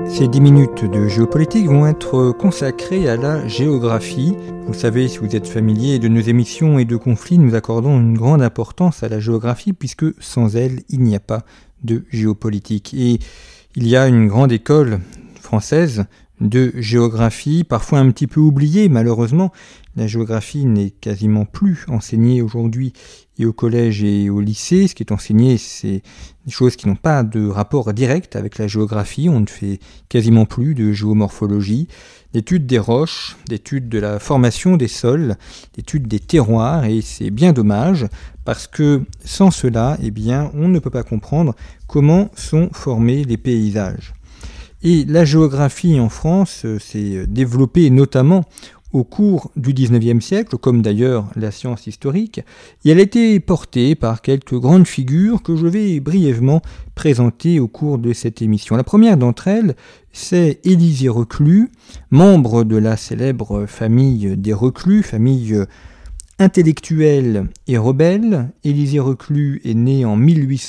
Ces 10 minutes de géopolitique vont être consacrées à la géographie. Vous savez, si vous êtes familier de nos émissions et de conflits, nous accordons une grande importance à la géographie puisque sans elle, il n'y a pas de géopolitique. Et il y a une grande école française de géographie, parfois un petit peu oubliée malheureusement. La géographie n'est quasiment plus enseignée aujourd'hui et au collège et au lycée. Ce qui est enseigné, c'est des choses qui n'ont pas de rapport direct avec la géographie. On ne fait quasiment plus de géomorphologie, d'études des roches, d'études de la formation des sols, d'études des terroirs, et c'est bien dommage parce que sans cela, eh bien, on ne peut pas comprendre comment sont formés les paysages. Et la géographie en France s'est développée notamment au cours du XIXe siècle, comme d'ailleurs la science historique, et elle a été portée par quelques grandes figures que je vais brièvement présenter au cours de cette émission. La première d'entre elles, c'est Élisée Reclus, membre de la célèbre famille des Reclus, famille intellectuelle et rebelle. Élisée Reclus est né en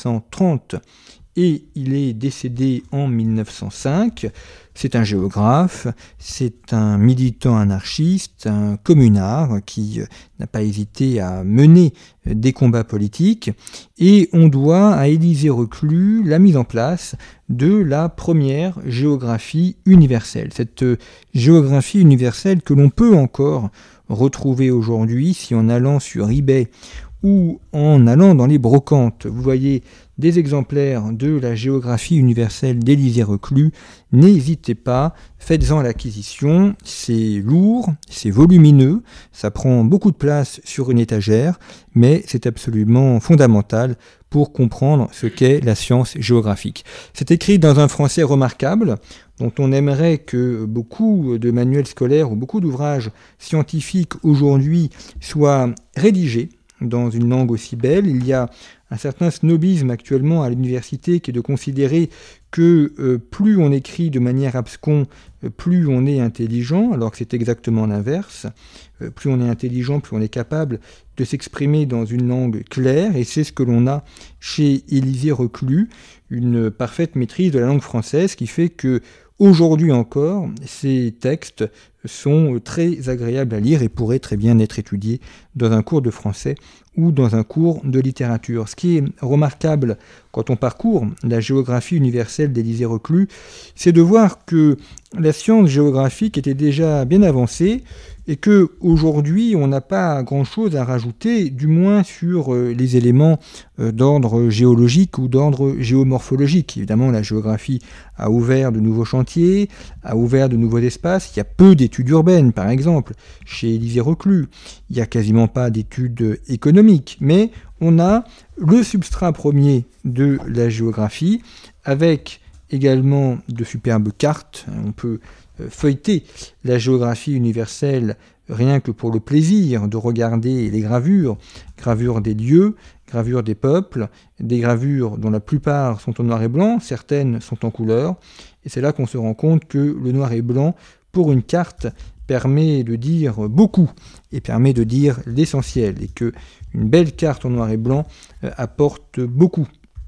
1830 et il est décédé en 1905. C'est un géographe, c'est un militant anarchiste, un communard qui n'a pas hésité à mener des combats politiques, et on doit à Élisée Reclus la mise en place de la première géographie universelle. Cette géographie universelle que l'on peut encore retrouver aujourd'hui si en allant sur eBay ou en allant dans les brocantes, vous voyez des exemplaires de la géographie universelle d'Élisée Reclus, n'hésitez pas, faites-en l'acquisition, c'est lourd, c'est volumineux, ça prend beaucoup de place sur une étagère, mais c'est absolument fondamental pour comprendre ce qu'est la science géographique. C'est écrit dans un français remarquable, dont on aimerait que beaucoup de manuels scolaires ou beaucoup d'ouvrages scientifiques aujourd'hui soient rédigés dans une langue aussi belle. Il y a un certain snobisme actuellement à l'université qui est de considérer que plus on écrit de manière abscon, plus on est intelligent, alors que c'est exactement l'inverse. Plus on est intelligent, plus on est capable de s'exprimer dans une langue claire, et c'est ce que l'on a chez Élisée Reclus, une parfaite maîtrise de la langue française qui fait que aujourd'hui encore, ces textes sont très agréables à lire et pourraient très bien être étudiés dans un cours de français ou dans un cours de littérature. Ce qui est remarquable quand on parcourt la géographie universelle d'Élisée Reclus, c'est de voir que la science géographique était déjà bien avancée et qu'aujourd'hui on n'a pas grand-chose à rajouter, du moins sur les éléments d'ordre géologique ou d'ordre géomorphologique. Évidemment, la géographie a ouvert de nouveaux chantiers, a ouvert de nouveaux espaces. Il y a peu d'études urbaines, par exemple, chez Élisée Reclus. Il n'y a quasiment pas d'études économiques, mais on a le substrat premier de la géographie, avec également de superbes cartes. On peut feuilleter la géographie universelle rien que pour le plaisir de regarder les gravures des lieux, gravures des peuples, des gravures dont la plupart sont en noir et blanc, certaines sont en couleur, et c'est là qu'on se rend compte que le noir et blanc, pour une carte, permet de dire beaucoup, et permet de dire l'essentiel, et que une belle carte en noir et blanc apporte beaucoup.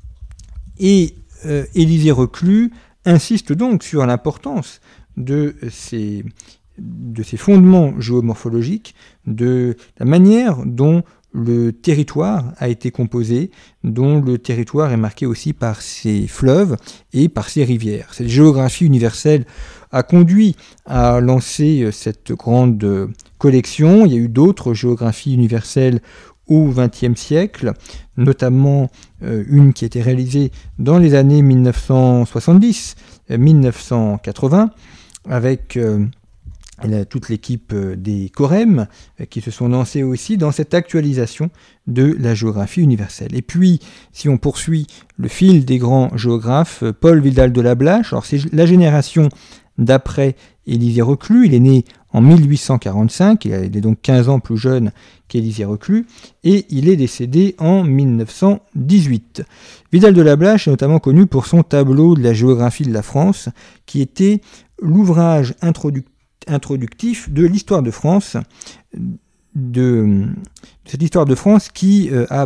Et Élisée Reclus insiste donc sur l'importance de ces fondements géomorphologiques, de la manière dont le territoire a été composé, dont le territoire est marqué aussi par ses fleuves et par ses rivières. Cette géographie universelle a conduit à lancer cette grande collection. Il y a eu d'autres géographies universelles au XXe siècle, notamment une qui a été réalisée dans les années 1970-1980, avec toute l'équipe des Corem qui se sont lancés aussi dans cette actualisation de la géographie universelle. Et puis, si on poursuit le fil des grands géographes, Paul Vidal de Lablache, alors c'est la génération d'après Élisée Reclus, il est né en 1845, il est donc 15 ans plus jeune qu'Élisée Reclus, et il est décédé en 1918. Vidal de Lablache est notamment connu pour son tableau de la géographie de la France, qui était l'ouvrage introductif de l'histoire de France, de cette histoire de France qui a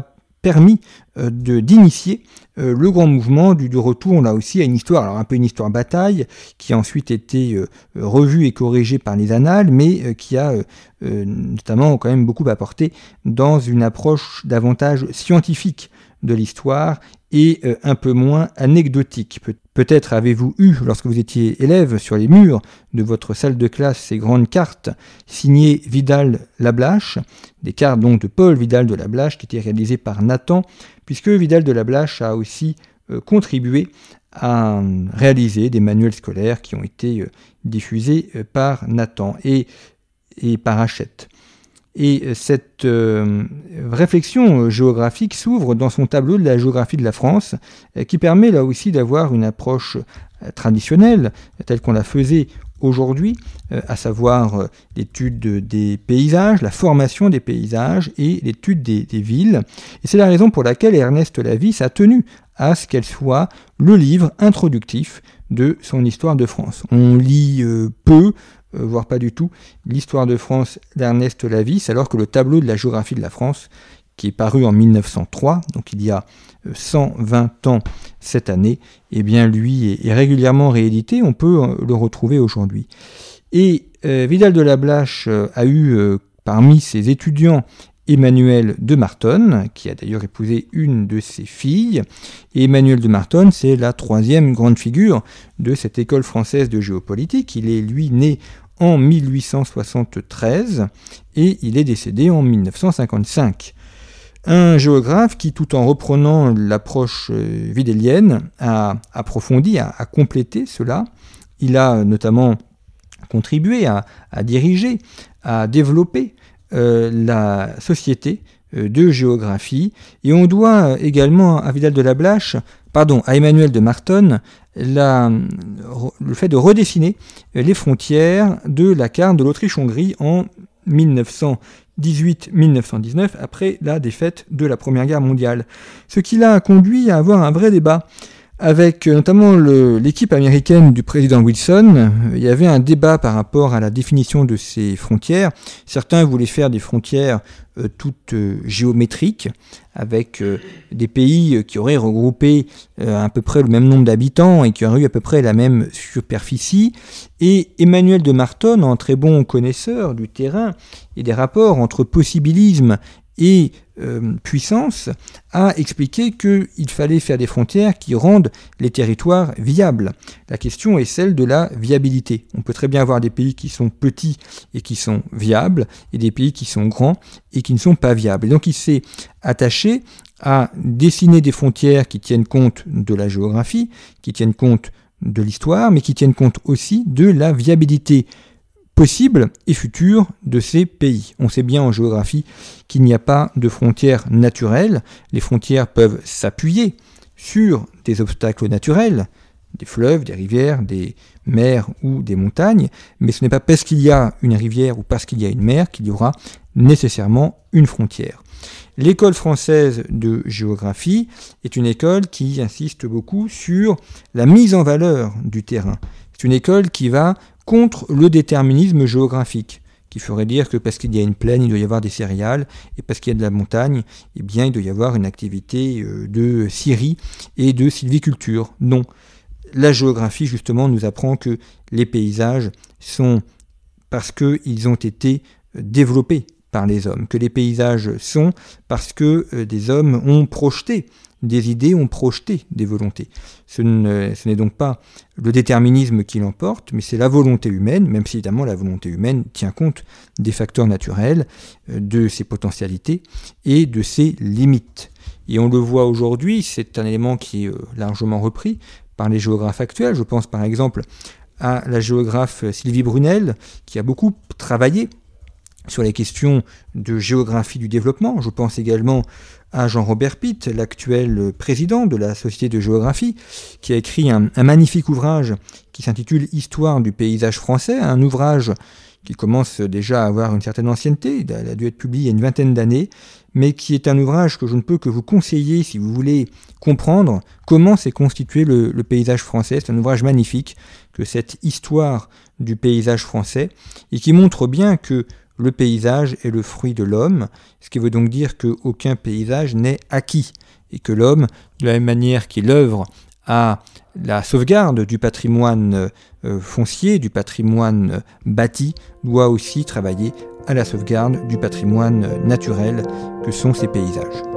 permis d'initier le grand mouvement du retour là aussi à une histoire, alors un peu une histoire bataille, qui a ensuite été revue et corrigée par les annales, mais qui a notamment quand même beaucoup apporté dans une approche davantage scientifique de l'histoire et un peu moins anecdotique. Peut-être avez-vous eu, lorsque vous étiez élève, sur les murs de votre salle de classe, ces grandes cartes signées Vidal-Lablache, des cartes donc de Paul Vidal de Lablache qui étaient réalisées par Nathan, puisque Vidal de Lablache a aussi contribué à réaliser des manuels scolaires qui ont été diffusés par Nathan et par Hachette. Et cette réflexion géographique s'ouvre dans son tableau de la géographie de la France, qui permet là aussi d'avoir une approche traditionnelle, telle qu'on la faisait aujourd'hui, à savoir l'étude des paysages, la formation des paysages et l'étude des villes. Et c'est la raison pour laquelle Ernest Lavis a tenu à ce qu'elle soit le livre introductif de son histoire de France. On lit peu, voire pas du tout, l'histoire de France d'Ernest Lavis, alors que le tableau de la géographie de la France, qui est paru en 1903, donc il y a 120 ans cette année, eh bien lui est régulièrement réédité, on peut le retrouver aujourd'hui. Et Vidal de Lablache a eu parmi ses étudiants Emmanuel de Martonne, qui a d'ailleurs épousé une de ses filles. Et Emmanuel de Martonne, c'est la troisième grande figure de cette école française de géopolitique. Il est, lui, né en 1873 et il est décédé en 1955. Un géographe qui, tout en reprenant l'approche vidélienne, a approfondi, a complété cela. Il a notamment contribué à diriger, à développer la société de géographie, et on doit également à Emmanuel de Martonne le fait de redessiner les frontières de la carte de l'Autriche-Hongrie en 1918-1919 après la défaite de la Première Guerre mondiale. Ce qui l'a conduit à avoir un vrai débat avec notamment l'équipe américaine du président Wilson. Il y avait un débat par rapport à la définition de ces frontières. Certains voulaient faire des frontières toutes géométriques, avec des pays qui auraient regroupé à peu près le même nombre d'habitants et qui auraient eu à peu près la même superficie. Et Emmanuel de Martonne, en très bon connaisseur du terrain et des rapports entre possibilisme et puissance, a expliqué qu'il fallait faire des frontières qui rendent les territoires viables. La question est celle de la viabilité. On peut très bien avoir des pays qui sont petits et qui sont viables, et des pays qui sont grands et qui ne sont pas viables. Et donc il s'est attaché à dessiner des frontières qui tiennent compte de la géographie, qui tiennent compte de l'histoire, mais qui tiennent compte aussi de la viabilité possible et future de ces pays. On sait bien en géographie qu'il n'y a pas de frontières naturelles. Les frontières peuvent s'appuyer sur des obstacles naturels, des fleuves, des rivières, des mers ou des montagnes, mais ce n'est pas parce qu'il y a une rivière ou parce qu'il y a une mer qu'il y aura nécessairement une frontière. L'école française de géographie est une école qui insiste beaucoup sur la mise en valeur du terrain. C'est une école qui va contre le déterminisme géographique, qui ferait dire que parce qu'il y a une plaine, il doit y avoir des céréales, et parce qu'il y a de la montagne, eh bien, il doit y avoir une activité de scierie et de sylviculture. Non. La géographie, justement, nous apprend que les paysages sont parce qu'ils ont été développés par les hommes, que les paysages sont parce que des hommes ont projeté des idées, ont projeté des volontés. Ce n'est donc pas le déterminisme qui l'emporte, mais c'est la volonté humaine, même si évidemment la volonté humaine tient compte des facteurs naturels, de ses potentialités et de ses limites. Et on le voit aujourd'hui, c'est un élément qui est largement repris par les géographes actuels. Je pense par exemple à la géographe Sylvie Brunel, qui a beaucoup travaillé sur les questions de géographie du développement. Je pense également à Jean-Robert Pitt, l'actuel président de la Société de géographie, qui a écrit un magnifique ouvrage qui s'intitule « Histoire du paysage français », un ouvrage qui commence déjà à avoir une certaine ancienneté, il a dû être publié il y a une vingtaine d'années, mais qui est un ouvrage que je ne peux que vous conseiller si vous voulez comprendre comment s'est constitué le paysage français. C'est un ouvrage magnifique, que cette histoire du paysage français, et qui montre bien que le paysage est le fruit de l'homme, ce qui veut donc dire qu'aucun paysage n'est acquis, et que l'homme, de la même manière qu'il œuvre à la sauvegarde du patrimoine foncier, du patrimoine bâti, doit aussi travailler à la sauvegarde du patrimoine naturel que sont ces paysages.